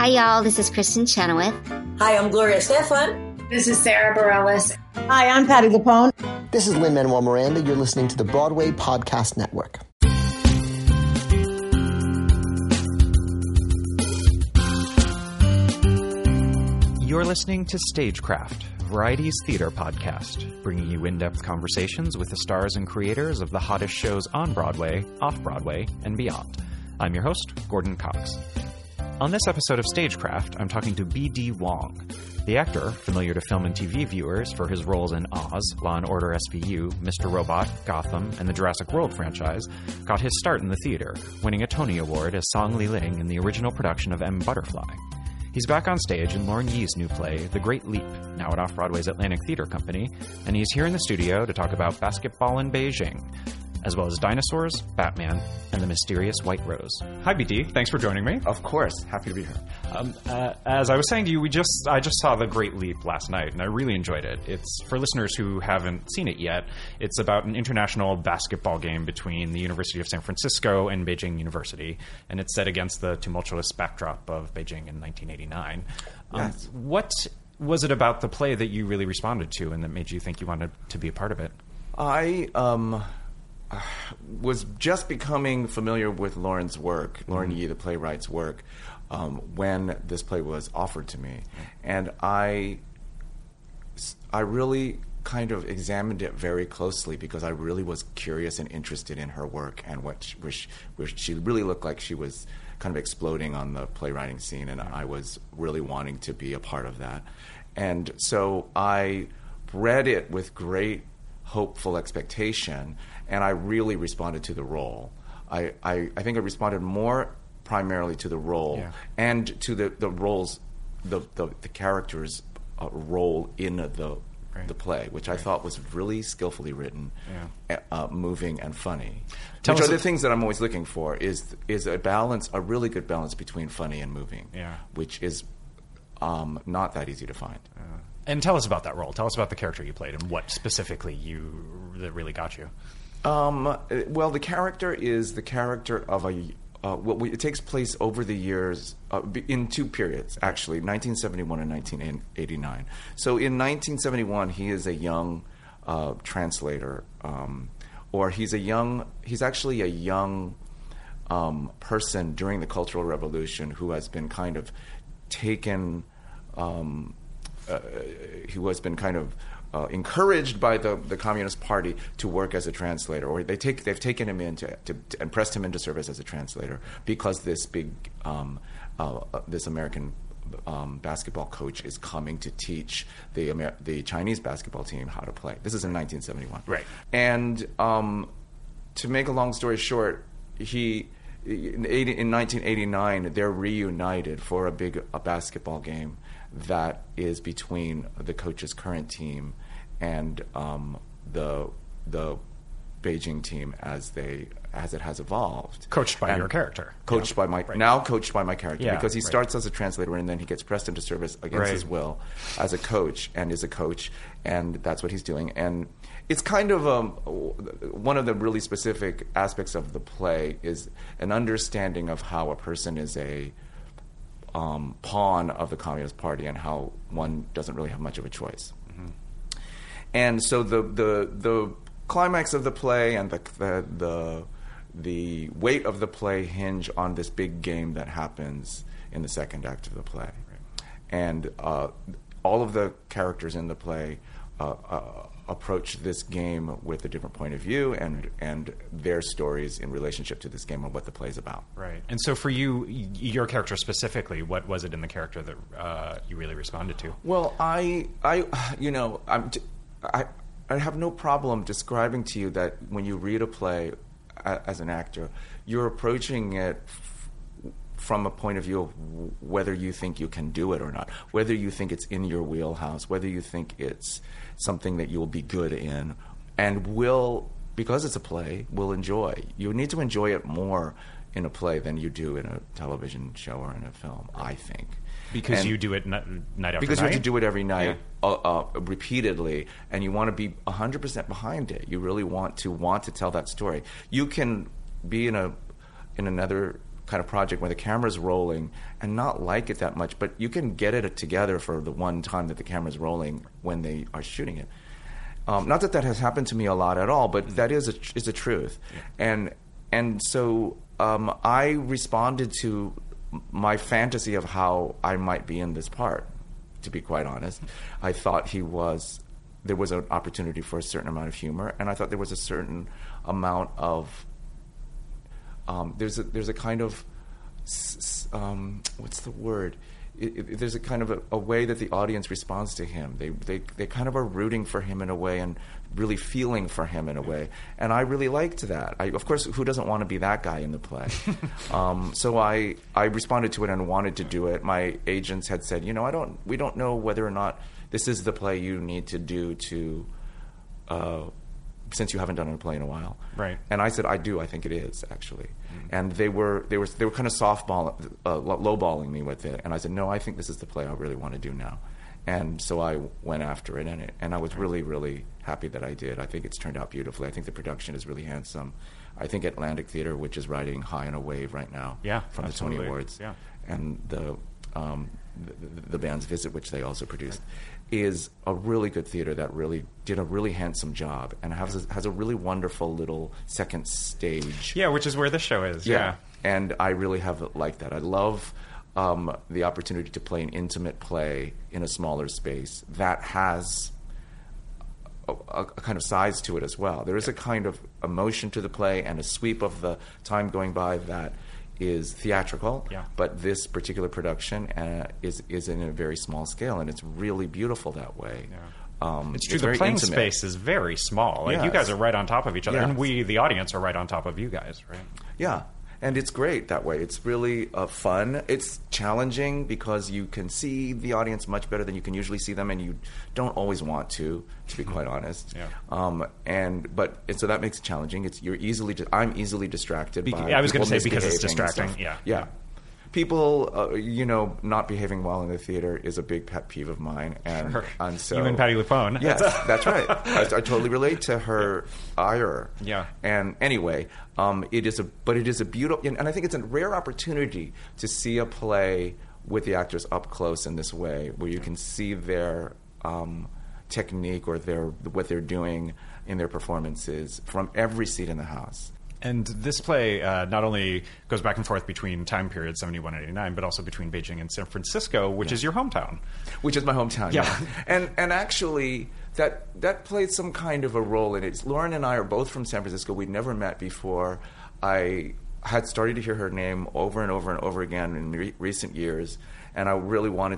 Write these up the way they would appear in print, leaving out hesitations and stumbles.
Hi, y'all. This is Kristen Chenoweth. Hi, I'm Gloria Estefan. This is Sarah Bareilles. Hi, I'm Patti LuPone. This is Lin-Manuel Miranda. You're listening to the Broadway Podcast Network. You're listening to Stagecraft, Variety's theater podcast, bringing you in-depth conversations with the stars and creators of the hottest shows on Broadway, off-Broadway, and beyond. I'm your host, Gordon Cox. On this episode of Stagecraft, I'm talking to B.D. Wong. The actor, familiar to film and TV viewers for his roles in Oz, Law & Order SVU, Mr. Robot, Gotham, and the Jurassic World franchise, got his start in the theater, winning a Tony Award as Song Li-Ling in the original production of M. Butterfly. He's back on stage in Lauren Yee's new play, The Great Leap, now at Off-Broadway's Atlantic Theater Company, and he's here in the studio to talk about basketball in Beijing, as well as dinosaurs, Batman, and the mysterious White Rose. Hi, BD. Thanks for joining me. Of course. Happy to be here. As I was saying to you, I just saw The Great Leap last night, and I really enjoyed it. It's, for listeners who haven't seen it yet, it's about an international basketball game between the University of San Francisco and Beijing University, and it's set against the tumultuous backdrop of Beijing in 1989. Yes. What was it about the play that you really responded to and that made you think you wanted to be a part of it? I was just becoming familiar with Lauren's work, Lauren Yee, the playwright's work, when this play was offered to me. And I really kind of examined it very closely because I really was curious and interested in her work and where she really looked like she was kind of exploding on the playwriting scene, and I was really wanting to be a part of that. And so I read it with great hopeful expectation, and I really responded to the role. I think I responded more primarily to the role and to the roles, the character's role in the play, which I thought was really skillfully written, moving and funny. Which are the things that I'm always looking for is a balance, a really good balance between funny and moving, which is not that easy to find. And tell us about that role. Tell us about the character you played and what specifically that really got you. Well, the character is the character of it takes place over the years in two periods, actually, 1971 and 1989. So in 1971, he is a young translator, or he's actually a young person during the Cultural Revolution who has been kind of taken. Who has been kind of encouraged by the Communist Party to work as a translator, or they've taken him in and pressed him into service as a translator because this big this American basketball coach is coming to teach the Chinese basketball team how to play. This is in 1971, right? And to make a long story short, in 1989 they're reunited for a basketball game that is between the coach's current team and the Beijing team as it has evolved. Coached by your character. Coached by my character, because he starts as a translator and then he gets pressed into service against his will as a coach, and is a coach, and that's what he's doing. And it's kind of one of the really specific aspects of the play is an understanding of how a person is a pawn of the Communist Party and how one doesn't really have much of a choice. Mm-hmm. And so the climax of the play and the weight of the play hinge on this big game that happens in the second act of the play. Right. And all of the characters in the play approach this game with a different point of view and their stories in relationship to this game and what the play is about. Right. And so for you, your character specifically, what was it in the character that you really responded to? Well, I have no problem describing to you that when you read a play as an actor, you're approaching it from a point of view of whether you think you can do it or not, whether you think it's in your wheelhouse, whether you think it's something that you'll be good in, and because it's a play, will enjoy. You need to enjoy it more in a play than you do in a television show or in a film, I think. Because you do it night after night? Because you have to do it every night, repeatedly, and you want to be 100% behind it. You really want to tell that story. You can be in another kind of project where the camera's rolling and not like it that much, but you can get it together for the one time that the camera's rolling when they are shooting it. Not that has happened to me a lot at all, but that is a truth. Yeah. And so I responded to my fantasy of how I might be in this part, to be quite honest. I thought there was an opportunity for a certain amount of humor, and I thought there was a certain amount of there's a kind of what's the word? There's a kind of a way that the audience responds to him. They kind of are rooting for him in a way and really feeling for him in a way. And I really liked that. Of course, who doesn't want to be that guy in the play? So I responded to it and wanted to do it. My agents had said, we don't know whether or not this is the play you need to do to since you haven't done a play in a while. Right. And I said, I do. I think it is, actually. And they were kind of lowballing me with it. And I said, no, I think this is the play I really want to do now. And so I went after it, and I was really, really happy that I did. I think it's turned out beautifully. I think the production is really handsome. I think Atlantic Theater, which is riding high on a wave right now from absolutely. The Tony Awards, and the band's Visit, which they also produced, is a really good theater that really did a really handsome job and has a really wonderful little second stage. Yeah, which is where this show is. Yeah. And I really have liked that. I love the opportunity to play an intimate play in a smaller space that has a kind of size to it as well. There is a kind of emotion to the play and a sweep of the time going by that is theatrical, but this particular production is in a very small scale, and it's really beautiful that way. It's true. The playing space is very small. Like, you guys are right on top of each other, and we, the audience, are right on top of you guys, right? Yeah. And it's great that way. It's really fun. It's challenging because you can see the audience much better than you can usually see them, and you don't always want to be quite honest. So that makes it challenging. I'm easily distracted by. I was going to say because it's distracting. Yeah. People, not behaving well in the theater is a big pet peeve of mine, and so you and Patti LuPone. Yes, that's right. I totally relate to her ire. Yeah. And anyway, it is a beautiful, and I think it's a rare opportunity to see a play with the actors up close in this way, where you can see their technique or what they're doing in their performances from every seat in the house. And this play not only goes back and forth between time periods 71 and 89, but also between Beijing and San Francisco, which is your hometown. Which is my hometown, yeah. And actually, that played some kind of a role in it. Lauren and I are both from San Francisco. We'd never met before. I had started to hear her name over and over and over again in recent years, and I really wanted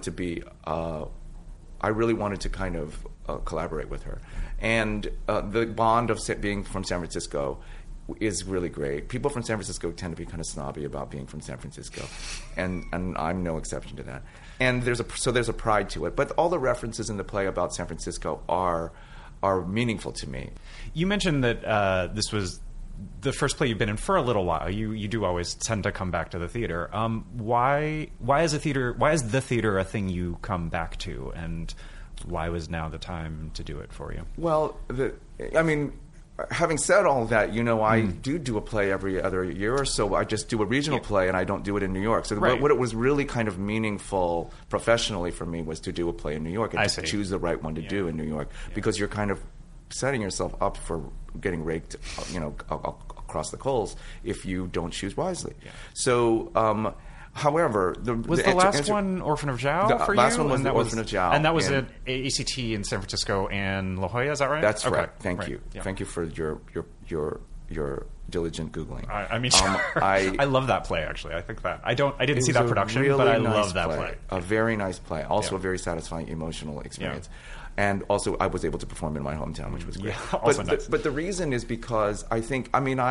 to kind of collaborate with her. And the bond of being from San Francisco is really great. People from San Francisco tend to be kind of snobby about being from San Francisco, and I'm no exception to that. And there's a pride to it. But all the references in the play about San Francisco are meaningful to me. You mentioned that this was the first play you've been in for a little while. You do always tend to come back to the theater. Why is the theater a thing you come back to, and why was now the time to do it for you? Well, having said all that, I do a play every other year or so. I just do a regional play, and I don't do it in New York. So what it was really kind of meaningful professionally for me was to do a play in New York and to choose the right one to do in New York, because you're kind of setting yourself up for getting raked, across the coals if you don't choose wisely. Yeah. So. However, the last one Orphan of Zhao for you? The last one was the Orphan of Zhao. And that was at ACT in San Francisco and La Jolla, is that right? That's right. Thank you. Yeah. Thank you for your diligent Googling. I love that play, actually. I think that. I didn't see that production, really, but I love that play. A very nice play. Also a very satisfying emotional experience. Yeah. And also, I was able to perform in my hometown, which was great. Yeah, also nice. But the reason is because I think,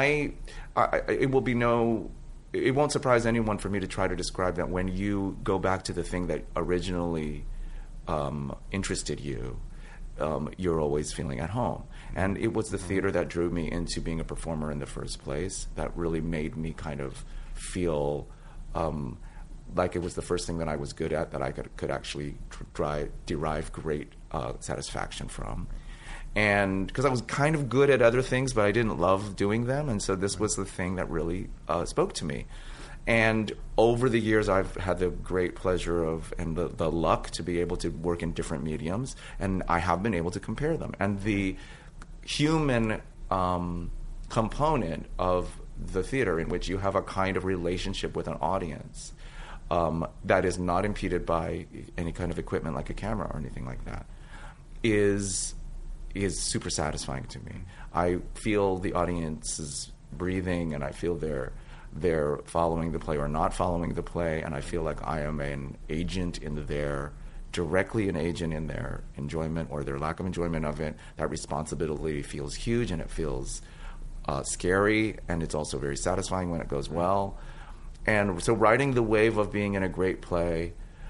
it won't surprise anyone for me to try to describe that when you go back to the thing that originally interested you, you're always feeling at home. And it was the theater that drew me into being a performer in the first place that really made me kind of feel like it was the first thing that I was good at, that I could actually derive great satisfaction from. And because I was kind of good at other things, but I didn't love doing them, and so this was the thing that really spoke to me. And over the years, I've had the great pleasure of and the luck to be able to work in different mediums, and I have been able to compare them. And the human component of the theater, in which you have a kind of relationship with an audience that is not impeded by any kind of equipment like a camera or anything like that, is super satisfying to me. I feel the audience's breathing, and I feel they're following the play or not following the play, and I feel like I am an agent directly an agent in their enjoyment or their lack of enjoyment of it. That responsibility feels huge, and it feels scary, and it's also very satisfying when it goes well. And so riding the wave of being in a great play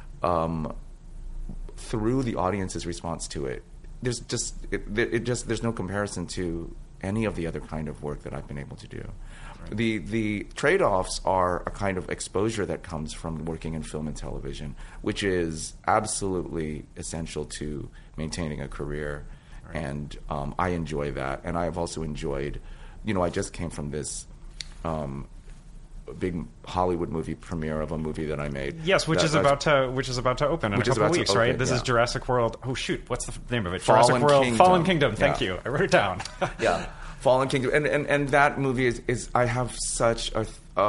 through the audience's response to it, there's no comparison to any of the other kind of work that I've been able to do. Right. The trade-offs are a kind of exposure that comes from working in film and television, which is absolutely essential to maintaining a career. Right. And I enjoy that. And I've also enjoyed, I just came from this big Hollywood movie premiere of a movie that I made. Yes, which is about to open in a couple of weeks, right? This is Jurassic World. Oh shoot, what's the name of it? Jurassic World Fallen Kingdom. Thank you. I wrote it down. Yeah, Fallen Kingdom, and that movie is I have such a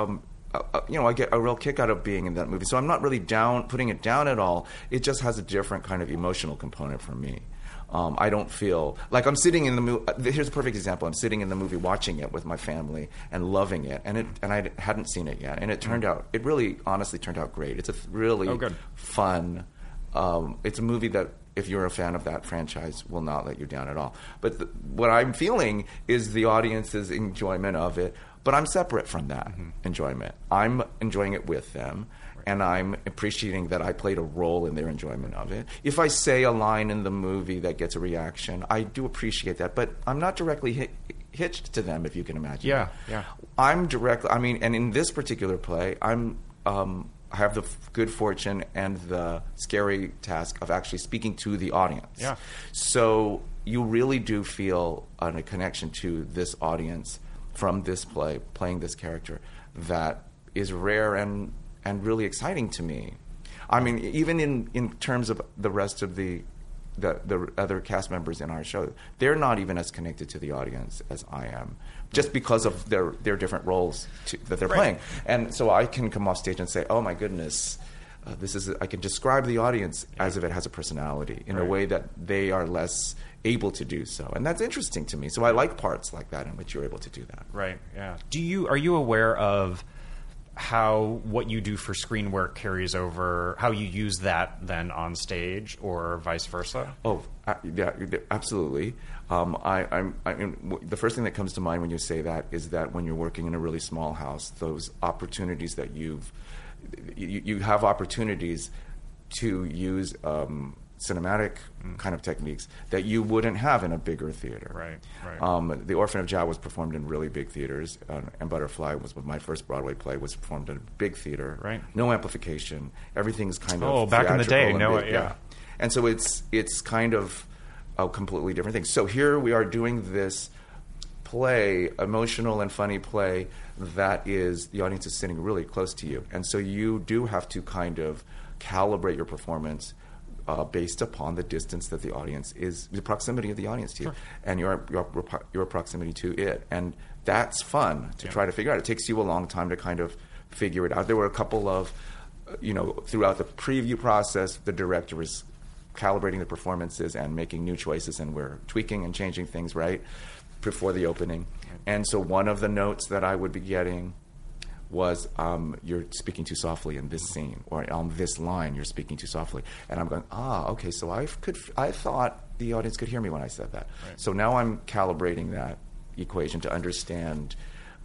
I get a real kick out of being in that movie. So I'm not really putting it down at all. It just has a different kind of emotional component for me. I don't feel like I'm sitting in the movie. Here's a perfect example. I'm sitting in the movie watching it with my family and loving it, and I hadn't seen it yet, and it really honestly turned out great. It's a really fun. It's a movie that, if you're a fan of that franchise, will not let you down at all. But what I'm feeling is the audience's enjoyment of it, but I'm separate from that enjoyment. I'm enjoying it with them. And I'm appreciating that I played a role in their enjoyment of it. If I say a line in the movie that gets a reaction, I do appreciate that, but I'm not directly hitched to them, if you can imagine. Yeah. I'm directly. I mean, and in this particular play, I have the good fortune and the scary task of actually speaking to the audience. Yeah. So you really do feel a connection to this audience from this play, playing this character, that is rare and really exciting to me. I mean, even in terms of the rest of the other cast members in our show, they're not even as connected to the audience as I am, just because of their different roles that they're playing. And so I can come off stage and say, "Oh my goodness, I can describe the audience as if it has a personality in a way that they are less able to do so." And that's interesting to me. So I like parts like that in which you're able to do that. Right. Yeah. Are you aware of how what you do for screen work carries over, how you use that then on stage, or vice versa? Oh, yeah, absolutely. The first thing that comes to mind when you say that is that when you're working in a really small house, those opportunities that you have opportunities to use cinematic kind of techniques that you wouldn't have in a bigger theater. Right. The Orphan of Jao was performed in really big theaters, and Butterfly was my first Broadway play, was performed in a big theater. Right. No amplification. Everything's kind of back in the day. Yeah. And so it's kind of a completely different thing. So here we are doing this play, emotional and funny play, that is, the audience is sitting really close to you. And so you do have to kind of calibrate your performance based upon the distance that the audience is, the proximity of the audience to you, and your proximity to it. And that's fun to try to figure out. It takes you a long time to kind of figure it out. There were a couple of, throughout the preview process, the director was calibrating the performances and making new choices, and we're tweaking and changing things before the opening. And so one of the notes that I would be getting was, you're speaking too softly in this scene, or on this line you're speaking too softly, and I'm going, okay, so I thought the audience could hear me when I said that. Right. So now I'm calibrating that equation to understand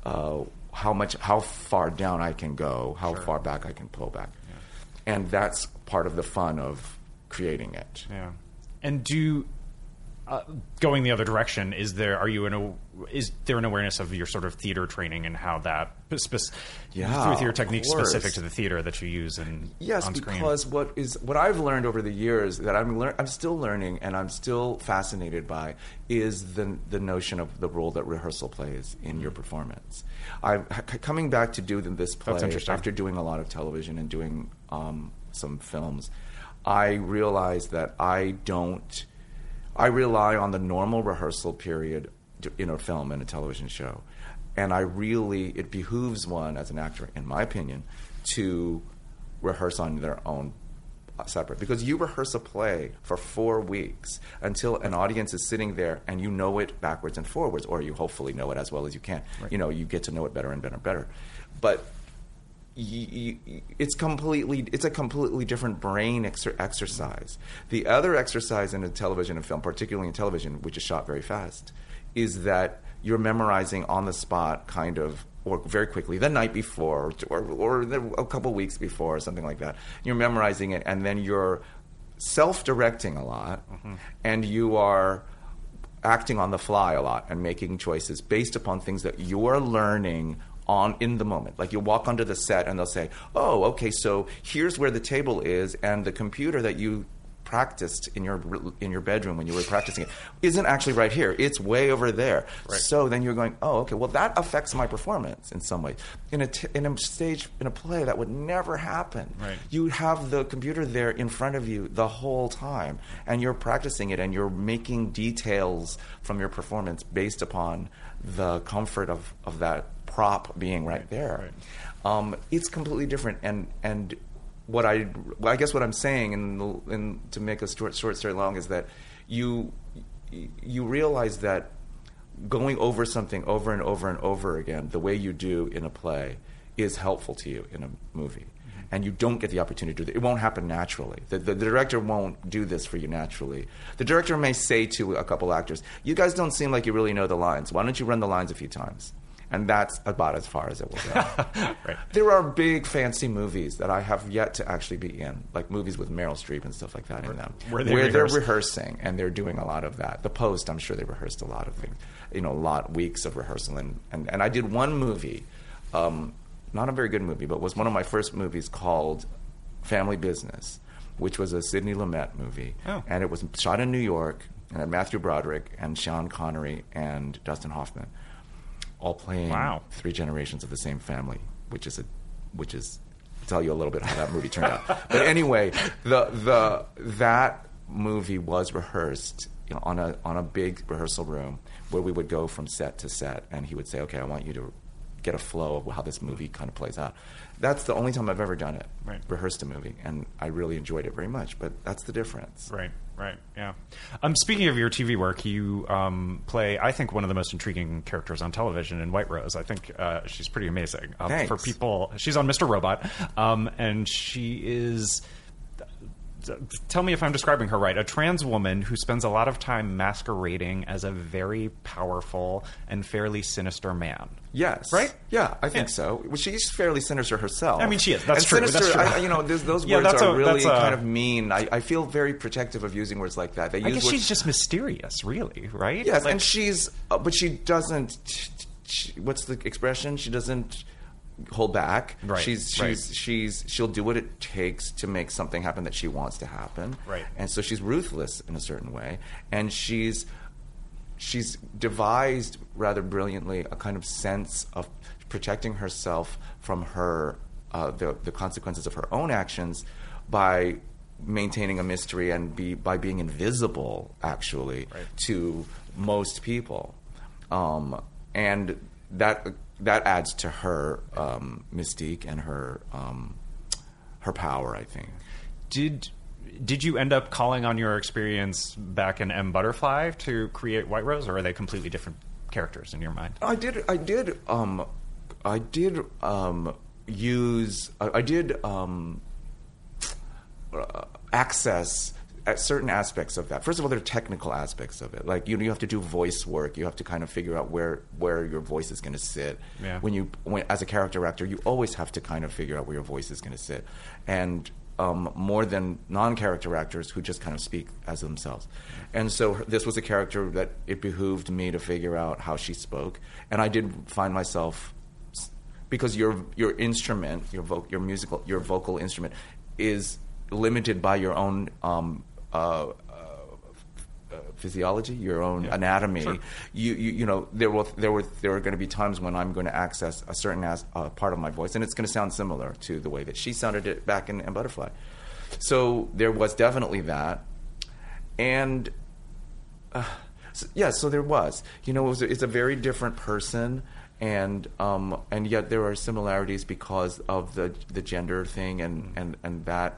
how far down I can go, how far back I can pull back, and that's part of the fun of creating it. Yeah. And going the other direction, is there an awareness of your sort of theater training and how that through your technique specific to the theater that you use on screen? Because what I've learned over the years that I'm still learning and I'm still fascinated by is the notion of the role that rehearsal plays in your performance. Coming back to do this play after doing a lot of television and doing some films, I realized that I rely on the normal rehearsal period in a film and a television show. And it behooves one as an actor, in my opinion, to rehearse on their own separate. Because you rehearse a play for 4 weeks until an audience is sitting there and you know it backwards and forwards, or you hopefully know it as well as you can. Right. You get to know it better and better and better. But it's a completely different brain exercise. The other exercise in a television and film, particularly in television, which is shot very fast, is that you're memorizing on the spot, kind of, or very quickly, the night before, or a couple weeks before, or something like that. You're memorizing it, and then you're self-directing a lot, and you are acting on the fly a lot and making choices based upon things that you're learning in the moment. Like, you walk onto the set and they'll say, oh, okay, so here's where the table is, and the computer that you practiced in your bedroom when you were practicing it isn't actually right here. It's way over there. Right. So then you're going, oh, okay, well, that affects my performance in some way. In a play, that would never happen. Right. You have the computer there in front of you the whole time, and you're practicing it, and you're making details from your performance based upon the comfort of that prop being right there. Right. It's completely different, and I guess what I'm saying, and to make a short story long, is that you realize that going over something over and over and over again, the way you do in a play, is helpful to you in a movie. And you don't get the opportunity to do that. It won't happen naturally. The director won't do this for you naturally. The director may say to a couple actors, you guys don't seem like you really know the lines. Why don't you run the lines a few times? And that's about as far as it will go. Right. There are big, fancy movies that I have yet to actually be in, like movies with Meryl Streep and stuff like that in them, where they're rehearsing, and they're doing a lot of that. The Post, I'm sure they rehearsed a lot of things, weeks of rehearsal. And I did one movie, not a very good movie, but was one of my first movies, called Family Business, which was a Sidney Lumet movie. Oh. And it was shot in New York, and had Matthew Broderick and Sean Connery and Dustin Hoffman, all playing 3 generations of the same family, which is tell you a little bit how that movie turned out. But anyway, that movie was rehearsed on a big rehearsal room where we would go from set to set, and he would say, okay, I want you to get a flow of how this movie kind of plays out. That's the only time I've ever done it, rehearsed a movie, and I really enjoyed it very much, but that's the difference. Right, yeah. Speaking of your TV work, you play, I think, one of the most intriguing characters on television in White Rose. I think she's pretty amazing. Thanks. For people, she's on Mr. Robot, and she is... Tell me if I'm describing her right. A trans woman who spends a lot of time masquerading as a very powerful and fairly sinister man. Yes. Right? Yeah, I think so. Well, she's fairly sinister herself. I mean, she is. That's true. Sinister, that's true. Those words are really kind of mean. I feel very protective of using words like that. I guess she's just mysterious, really, right? Yes, and she's... but she doesn't... what's the expression? She doesn't... hold back. Right. She'll do what it takes to make something happen that she wants to happen. Right. And so she's ruthless in a certain way, and she's devised rather brilliantly a kind of sense of protecting herself from her the consequences of her own actions by maintaining a mystery and by being invisible, actually, to most people, and that adds to her mystique and her power, I think. Did you end up calling on your experience back in M. Butterfly to create White Rose, or are they completely different characters in your mind? I did access at certain aspects of that. First of all, there are technical aspects of it. Like, you have to do voice work. You have to kind of figure out where your voice is going to sit. Yeah. When as a character actor, you always have to kind of figure out where your voice is going to sit. And more than non-character actors who just kind of speak as themselves. And so this was a character that it behooved me to figure out how she spoke. And I did find myself, because your instrument, your vocal instrument is limited by your own physiology, your own anatomy. Sure. You know, there are going to be times when I'm going to access a certain part of my voice, and it's going to sound similar to the way that she sounded it back in Butterfly. So there was definitely that, and so there was. You know, it's a very different person. And yet there are similarities because of the gender thing and that.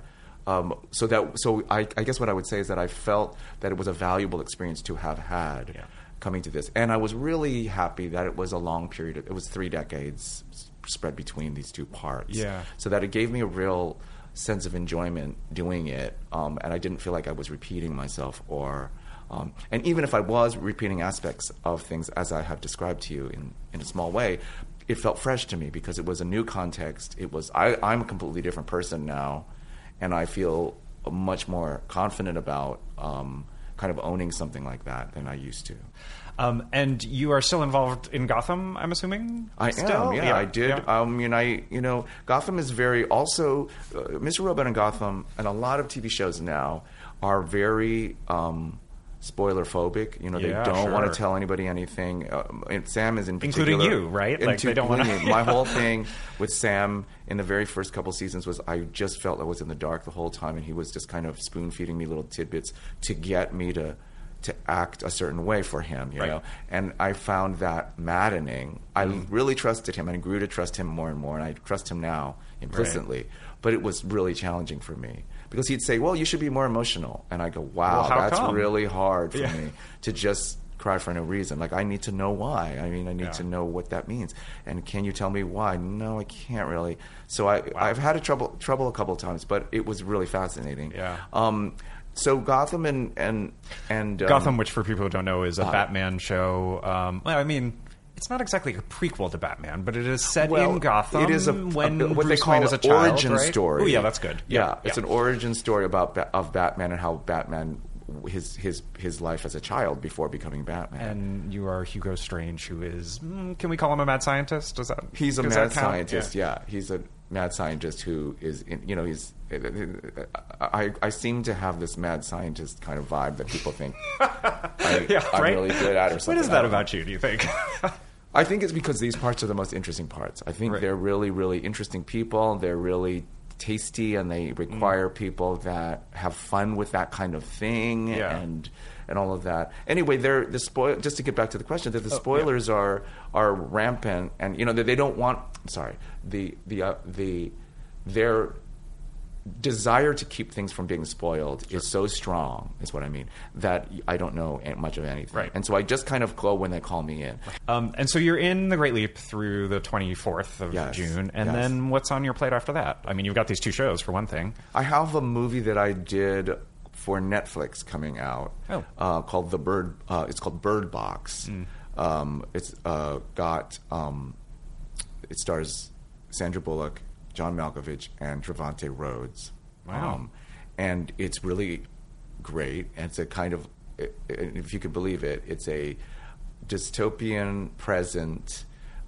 So I guess what I would say is that I felt that it was a valuable experience to have had coming to this, and I was really happy that it was a long period. It was 3 decades spread between these two parts. Yeah. So that it gave me a real sense of enjoyment doing it, and I didn't feel like I was repeating myself or. And even if I was repeating aspects of things as I have described to you in a small way, it felt fresh to me because it was a new context. It was I'm a completely different person now, and I feel much more confident about kind of owning something like that than I used to. And you are still involved in Gotham, I'm assuming? I am, yeah. I did. Yeah. Gotham is very also Mr. Robot and Gotham and a lot of TV shows now are very spoiler phobic. You know, they don't want to tell anybody anything. And Sam is in particular, including you, right? Like they don't want to. My whole thing with Sam in the very first couple seasons was I just felt I was in the dark the whole time, and he was just kind of spoon feeding me little tidbits to get me to act a certain way for him, you know. And I found that maddening. I really trusted him and grew to trust him more and more, and I trust him now implicitly. Right. But it was really challenging for me. Because he'd say, well, you should be more emotional. And I go, wow, that's really hard for me to just cry for no reason. Like, I need to know why. I mean, I need to know what that means. And can you tell me why? No, I can't really. So I've had trouble a couple of times, but it was really fascinating. Yeah. So Gotham and Gotham, which for people who don't know, is a Batman show. Well, I mean, it's not exactly a prequel to Batman, but it is set in Gotham. It is when what Bruce they call Wayne is a child, origin story. Oh, yeah, that's good. Yeah, it's an origin story of Batman and how Batman his life as a child before becoming Batman. And you are Hugo Strange, who is can we call him a mad scientist? He's a mad scientist. Yeah, he's a mad scientist who is he's. I seem to have this mad scientist kind of vibe that people think I'm really good at or something. What is that about you, do you think? I think it's because these parts are the most interesting parts. I think they're really, really interesting people. They're really tasty, and they require people that have fun with that kind of thing and all of that. Anyway, just to get back to the question, that the spoilers are rampant, and they don't want. Sorry, their desire to keep things from being spoiled is so strong, is what I mean, that I don't know much of anything. Right. And so I just kind of glow when they call me in. And so you're in The Great Leap through the 24th of June, and then what's on your plate after that? I mean, you've got these 2 shows, for one thing. I have a movie that I did for Netflix coming out called it's called Bird Box. It stars Sandra Bullock, John Malkovich, and Trevante Rhodes. Wow. And it's really great. And it's a kind of, if you could believe it, it's a dystopian present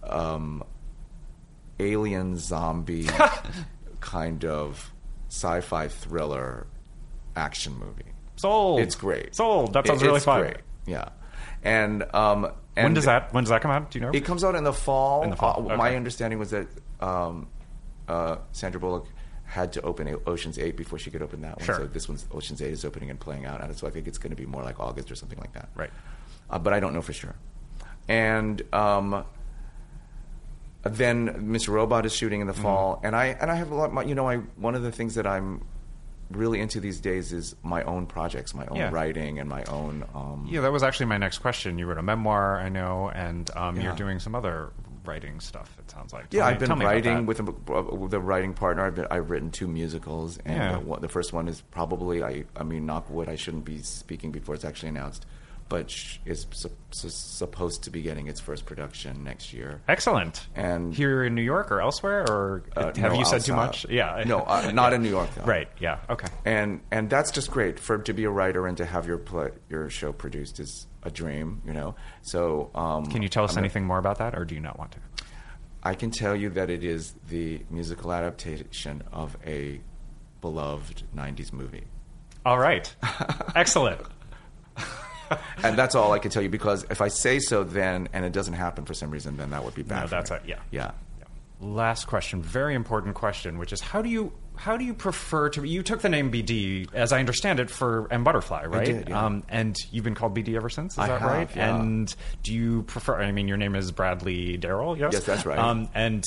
alien zombie kind of sci-fi thriller action movie. Sold. It's great. Sold. That sounds really fun. Great. Yeah. And when does that come out? Do you know? It comes out in the fall. Okay. My understanding was that Sandra Bullock had to open Ocean's 8 before she could open that one. Sure. So this one's Ocean's 8 is opening and playing out, and so I think it's going to be more like August or something like that. Right. But I don't know for sure. And then Mr. Robot is shooting in the fall, and I have a lot. One of the things that I'm really into these days is my own projects, my own writing, and my own. That was actually my next question. You wrote a memoir, I know, and you're doing some other writing stuff, it sounds like. I've been writing with a writing partner. I've written 2 musicals, and the first one is probably, I mean, knock wood, I shouldn't be speaking before it's actually announced, but is supposed to be getting its first production next year. Excellent. And here in New York or elsewhere, or have you said too much? Yeah. No, not in New York, though. Right. Yeah. Okay. And that's just great to be a writer and to have your show produced is a dream, you know. So can you tell us anything more about that, or do you not want to? I can tell you that it is the musical adaptation of a beloved 90s movie. All right. Excellent. And that's all I can tell you, because if I say so then, and it doesn't happen for some reason, then that would be bad. No, that's yeah. Last question, very important question, which is how do you prefer to? You took the name BD, as I understand it, for M Butterfly, right? I did, yeah. And you've been called BD ever since. Is that have, right? Yeah. And do you prefer? I mean, your name is Bradley Darrell, yes? Yes, that's right.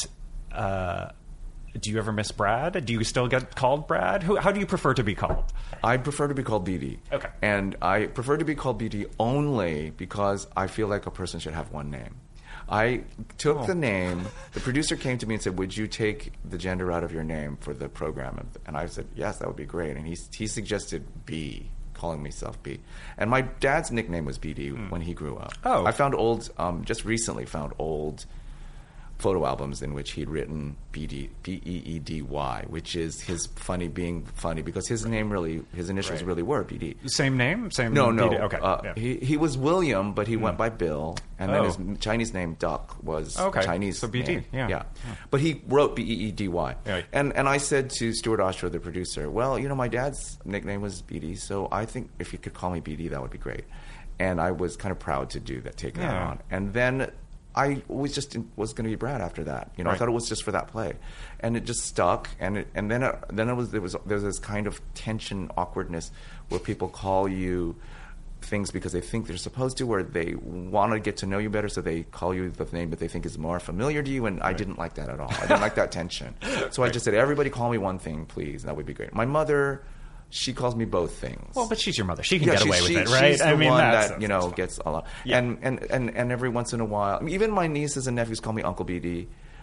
Do you ever miss Brad? Do you still get called Brad? How do you prefer to be called? I prefer to be called BD. Okay. And I prefer to be called BD only because I feel like a person should have one name. I took the name. The producer came to me and said, "Would you take the gender out of your name for the program?" And I said, "Yes, that would be great." And he suggested B, calling myself B. And my dad's nickname was BD when he grew up. Oh. I found just recently found old photo albums in which he'd written BD, B-E-E-D-Y, which is his being funny, because his initials really were BD. Same name? No. BD? Okay. He was William, but he went by Bill, and then his Chinese name, Duck, was Chinese. So BD, name. Yeah. But he wrote B-E-E-D-Y. Yeah. And I said to Stuart Ostro, the producer, well, you know, my dad's nickname was BD, so I think if you could call me BD, that would be great. And I was kind of proud to take that on. And then I was going to be Brad after that. You know, I thought it was just for that play, and it just stuck. And then there was this kind of tension, awkwardness, where people call you things because they think they're supposed to, or they want to get to know you better, so they call you the name that they think is more familiar to you. And I didn't like that at all. I didn't like that tension. So I just said, everybody call me one thing, please. That would be great. My mother, she calls me both things. Well, but she's your mother. She can get away with it, right? She's the one that gets a lot. Yeah. And every once in a while, even my nieces and nephews call me Uncle BD.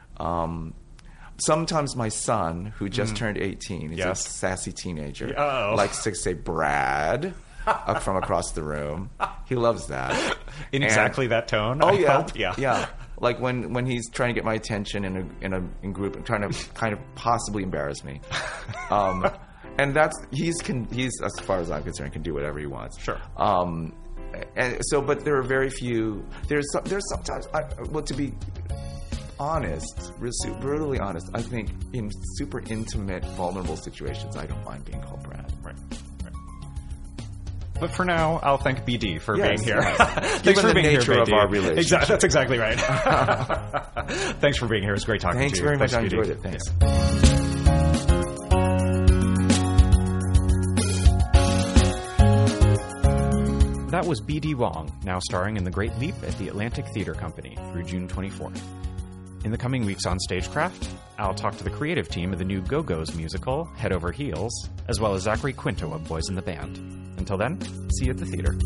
Sometimes my son, who just turned 18, he's a sassy teenager, likes to say Brad from across the room. He loves that. In exactly that tone? Oh, I yeah. hope. Yeah. Yeah. Like when he's trying to get my attention in group and trying to kind of possibly embarrass me. And he's as far as I'm concerned, can do whatever he wants. Sure. And so, but there are very few. There's sometimes. To be honest, brutally honest, I think in super intimate, vulnerable situations, I don't mind being called Brad. Right. But for now, I'll thank BD for being here. Yes. Thanks for being here, BD. Of our relationship. That's exactly right. Thanks for being here. It was great talking to you. Thanks very much. I enjoyed it. Thanks. Yeah. That was B.D. Wong, now starring in The Great Leap at the Atlantic Theater Company through June 24th. In the coming weeks on Stagecraft, I'll talk to the creative team of the new Go-Go's musical, Head Over Heels, as well as Zachary Quinto of Boys in the Band. Until then, see you at the theater.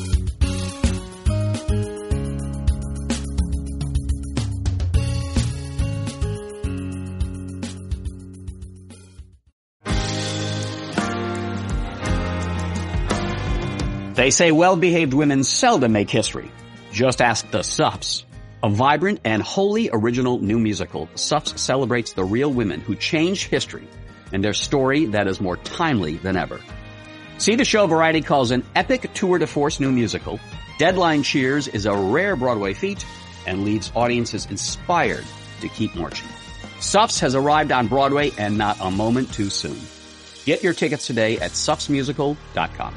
They say well-behaved women seldom make history. Just ask the Suffs. A vibrant and wholly original new musical, Suffs celebrates the real women who changed history and their story that is more timely than ever. See the show Variety calls an epic tour de force new musical. Deadline cheers is a rare Broadway feat and leaves audiences inspired to keep marching. Suffs has arrived on Broadway and not a moment too soon. Get your tickets today at suffsmusical.com.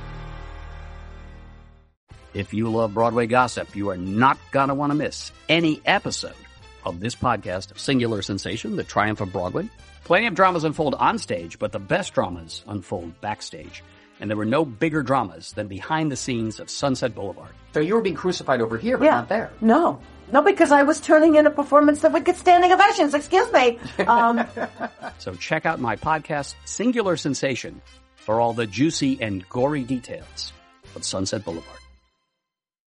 If you love Broadway gossip, you are not going to want to miss any episode of this podcast of Singular Sensation, The Triumph of Broadway. Plenty of dramas unfold on stage, but the best dramas unfold backstage. And there were no bigger dramas than behind the scenes of Sunset Boulevard. So you were being crucified over here, but not there. No, because I was turning in a performance that would get standing ovations. Excuse me. So check out my podcast, Singular Sensation, for all the juicy and gory details of Sunset Boulevard.